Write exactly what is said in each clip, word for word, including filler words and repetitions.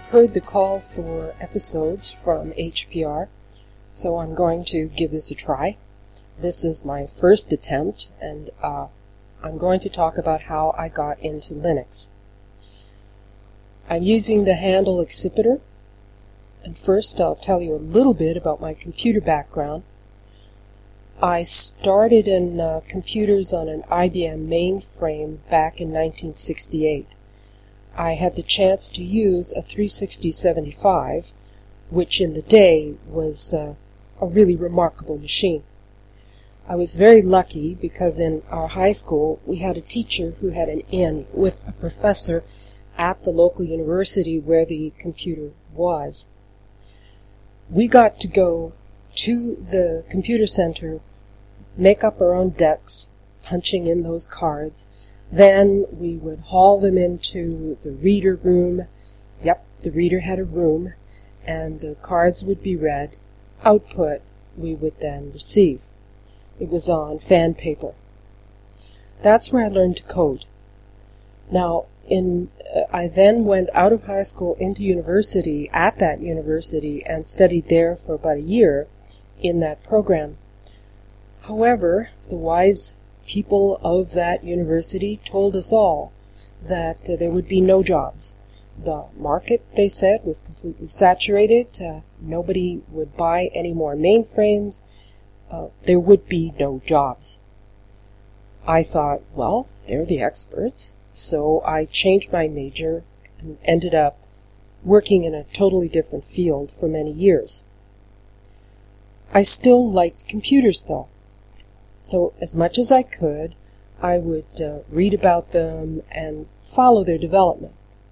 heard the call for episodes from H P R, so I'm going to give this a try. This is my first attempt, and uh, I'm going to talk about how I got into Linux. I'm using the handle Accipiter, and first I'll tell you a little bit about my computer background. I started in uh, computers on an I B M mainframe back in nineteen sixty-eight. I had the chance to use a three sixty seventy-five, which in the day was uh, a really remarkable machine. I was very lucky because in our high school we had a teacher who had an in with a professor at the local university where the computer was. We got to go to the computer center, make up our own decks, punching in those cards. Then we would haul them into the reader room. Yep, the reader had a room, and the cards would be read. Output we would then receive. It was on fan paper. That's where I learned to code. Now, in uh, I then went out of high school into university at that university and studied there for about a year in that program. However, the wise people of that university told us all that uh, there would be no jobs. The market, they said, was completely saturated. Uh, nobody would buy any more mainframes. Uh, there would be no jobs. I thought, well, they're the experts. So I changed my major and ended up working in a totally different field for many years. I still liked computers, though. So as much as I could, I would uh, read about them and follow their development.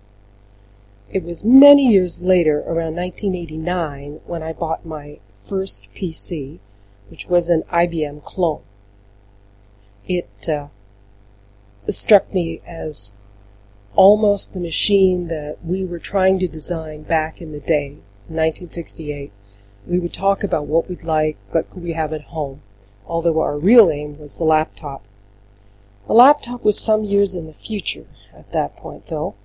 It was many years later, around nineteen eighty-nine, when I bought my first P C, which was an I B M clone. It uh, struck me as almost the machine that we were trying to design back in the day, nineteen sixty-eight. We would talk about what we'd like, what could we have at home, although our real aim was the laptop. The laptop was some years in the future at that point, though.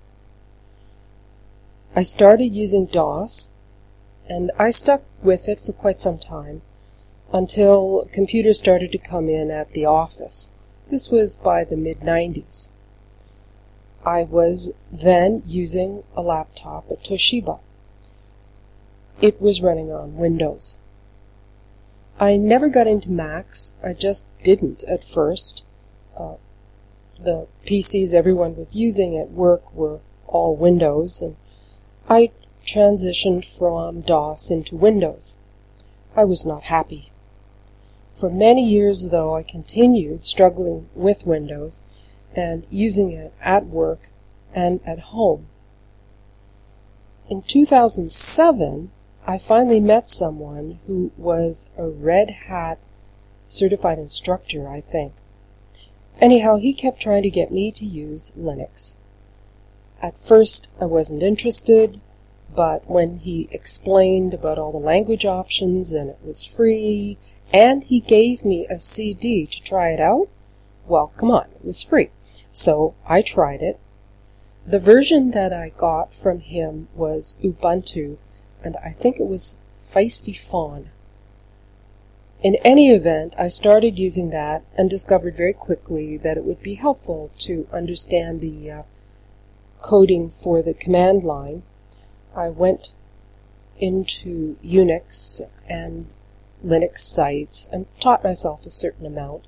I started using DOS, and I stuck with it for quite some time, until computers started to come in at the office. This was by the mid nineties. I was then using a laptop, a Toshiba. It was running on Windows. I never got into Macs. I just didn't at first. Uh, the P Cs everyone was using at work were all Windows, and I transitioned from DOS into Windows. I was not happy. For many years, though, I continued struggling with Windows and using it at work and at home. In two thousand seven, I finally met someone who was a Red Hat certified instructor, I think. Anyhow, he kept trying to get me to use Linux. At first, I wasn't interested, but when he explained about all the language options and it was free, and he gave me a C D to try it out, well, come on, it was free. So I tried it. The version that I got from him was Ubuntu, and I think it was Feisty Fawn. In any event, I started using that and discovered very quickly that it would be helpful to understand the uh, coding for the command line. I went into Unix and Linux sites and taught myself a certain amount.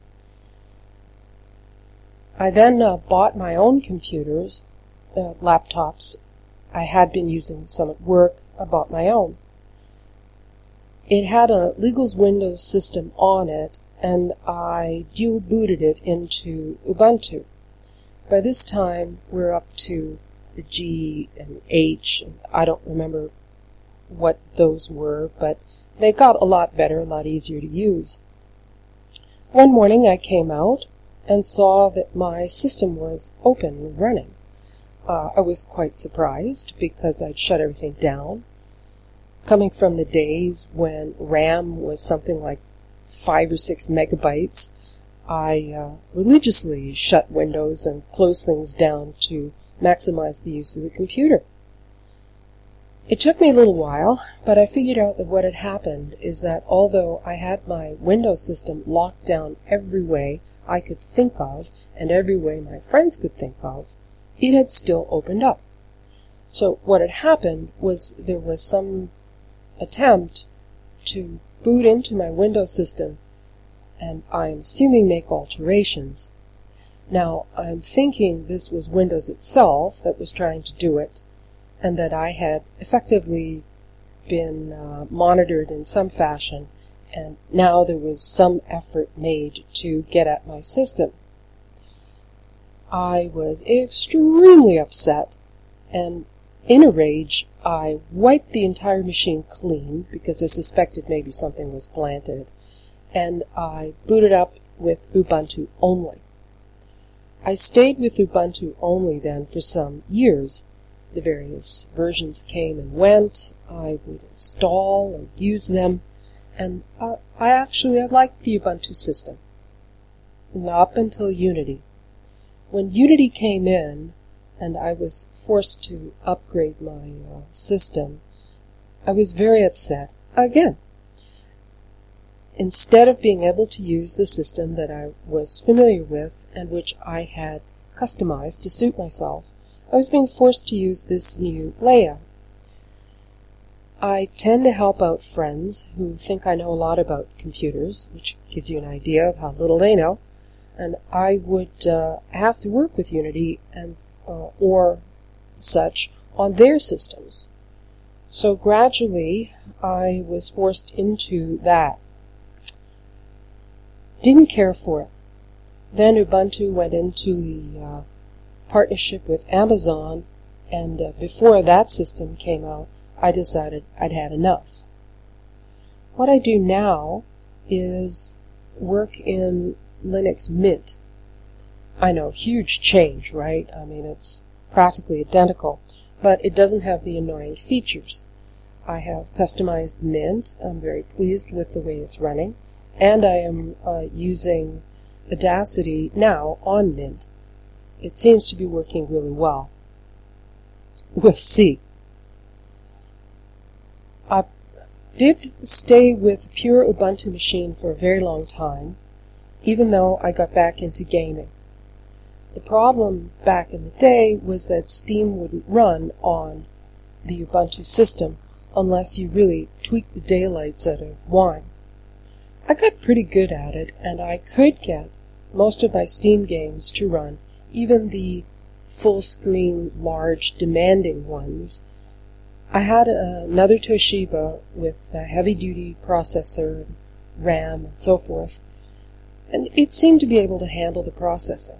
I then uh, bought my own computers, uh, laptops. I had been using some at work. I bought my own. It had a Legals Windows system on it, and I dual booted it into Ubuntu. By this time, we're up to the G and H, and I don't remember what those were, but they got a lot better, a lot easier to use. One morning I came out and saw that my system was open and running. Uh, I was quite surprised because I'd shut everything down. Coming from the days when RAM was something like five or six megabytes, I uh, religiously shut Windows and closed things down to maximize the use of the computer. It took me a little while, but I figured out that what had happened is that although I had my Windows system locked down every way I could think of and every way my friends could think of, it had still opened up. So what had happened was there was some attempt to boot into my Windows system and I'm assuming make alterations. Now, I'm thinking this was Windows itself that was trying to do it, and that I had effectively been uh, monitored in some fashion, and now there was some effort made to get at my system. I was extremely upset, and in a rage, I wiped the entire machine clean, because I suspected maybe something was planted, and I booted up with Ubuntu only. I stayed with Ubuntu only then for some years. The various versions came and went. I would install and use them, and uh, I actually I liked the Ubuntu system up until Unity. When Unity came in and I was forced to upgrade my uh, system, I was very upset again. Instead of being able to use the system that I was familiar with and which I had customized to suit myself, I was being forced to use this new layout. I tend to help out friends who think I know a lot about computers, which gives you an idea of how little they know, and I would uh, have to work with Unity and uh, or such on their systems. So gradually, I was forced into that. Didn't care for it. Then Ubuntu went into the uh, partnership with Amazon, and uh, before that system came out, I decided I'd had enough. What I do now is work in Linux Mint. I know, huge change, right? I mean, it's practically identical, but it doesn't have the annoying features. I have customized Mint. I'm very pleased with the way it's running. And I am uh, using Audacity now on Mint. It seems to be working really well. We'll see. I did stay with a pure Ubuntu machine for a very long time, even though I got back into gaming. The problem back in the day was that Steam wouldn't run on the Ubuntu system unless you really tweaked the daylights out of Wine. I got pretty good at it, and I could get most of my Steam games to run, even the full-screen, large, demanding ones. I had another Toshiba with a heavy-duty processor, RAM, and so forth, and it seemed to be able to handle the processing.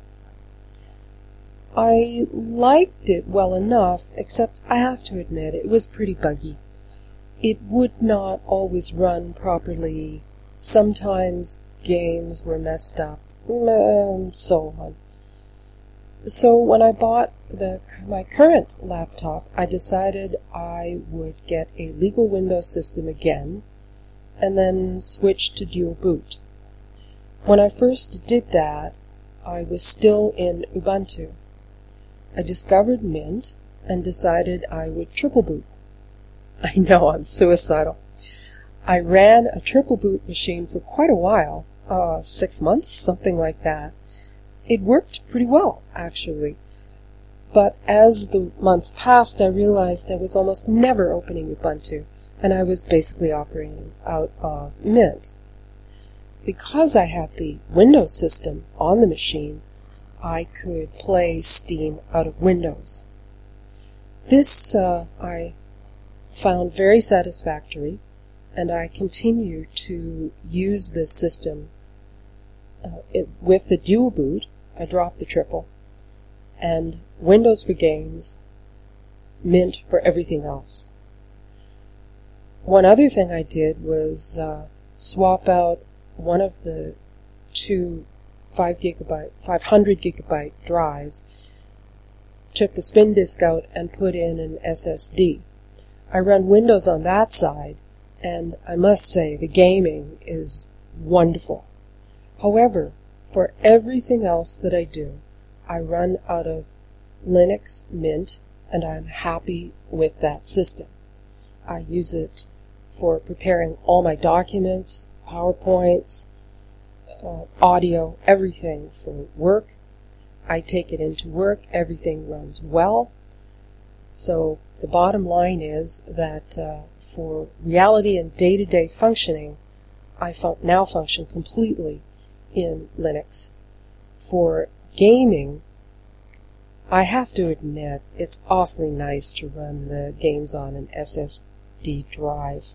I liked it well enough, except I have to admit it was pretty buggy. It would not always run properly. Sometimes games were messed up, and so on. So when I bought the, my current laptop, I decided I would get a legal Windows system again, and then switch to dual boot. When I first did that, I was still in Ubuntu. I discovered Mint, and decided I would triple boot. I know, I'm suicidal. I ran a triple boot machine for quite a while, uh, six months, something like that. It worked pretty well, actually. But as the months passed, I realized I was almost never opening Ubuntu, and I was basically operating out of Mint. Because I had the Windows system on the machine, I could play Steam out of Windows. This uh, I found very satisfactory, and I continue to use this system uh, it, with the dual boot. I dropped the triple, and Windows for games, Mint for everything else. One other thing I did was uh, swap out one of the two five gigabyte, five hundred gigabyte drives, took the spin disk out and put in an S S D. I run Windows on that side, and I must say the gaming is wonderful. However, for everything else that I do, I run out of Linux Mint, and I'm happy with that system. I use it for preparing all my documents, PowerPoints, uh, audio, everything for work. I take it into work, everything runs well. So the bottom line is that uh, for reality and day-to-day functioning, I fun- now function completely in Linux. For gaming, I have to admit it's awfully nice to run the games on an S S D drive.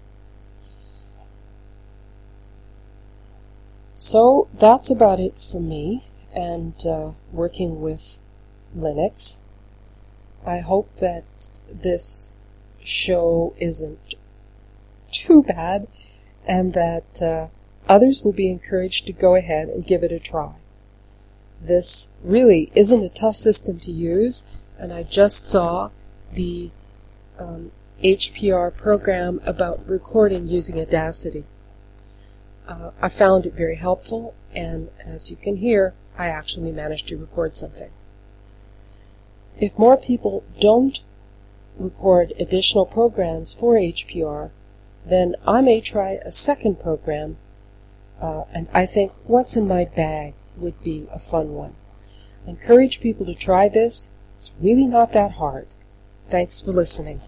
So that's about it for me and uh, working with Linux. I hope that this show isn't too bad and that uh, others will be encouraged to go ahead and give it a try. This really isn't a tough system to use, and I just saw the um, H P R program about recording using Audacity. Uh, I found it very helpful, and as you can hear, I actually managed to record something. If more people don't record additional programs for H P R, then I may try a second program, uh, and I think What's in My Bag would be a fun one. I encourage people to try this. It's really not that hard. Thanks for listening.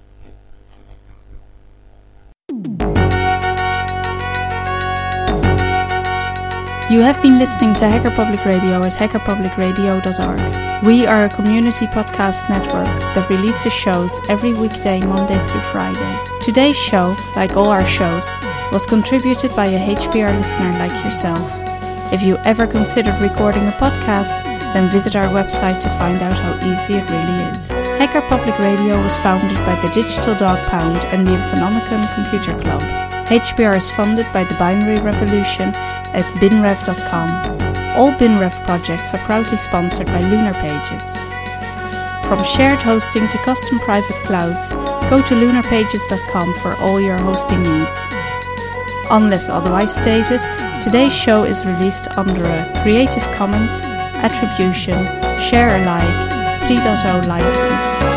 You have been listening to Hacker Public Radio at hacker public radio dot org. We are a community podcast network that releases shows every weekday, Monday through Friday. Today's show, like all our shows, was contributed by a H P R listener like yourself. If you ever considered recording a podcast, then visit our website to find out how easy it really is. Hacker Public Radio was founded by the Digital Dog Pound and the Infonomicon Computer Club. H P R is funded by the Binary Revolution at binrev dot com. All BinRev projects are proudly sponsored by Lunar Pages. From shared hosting to custom private clouds, go to lunar pages dot com for all your hosting needs. Unless otherwise stated, today's show is released under a Creative Commons Attribution Share Alike three point oh license.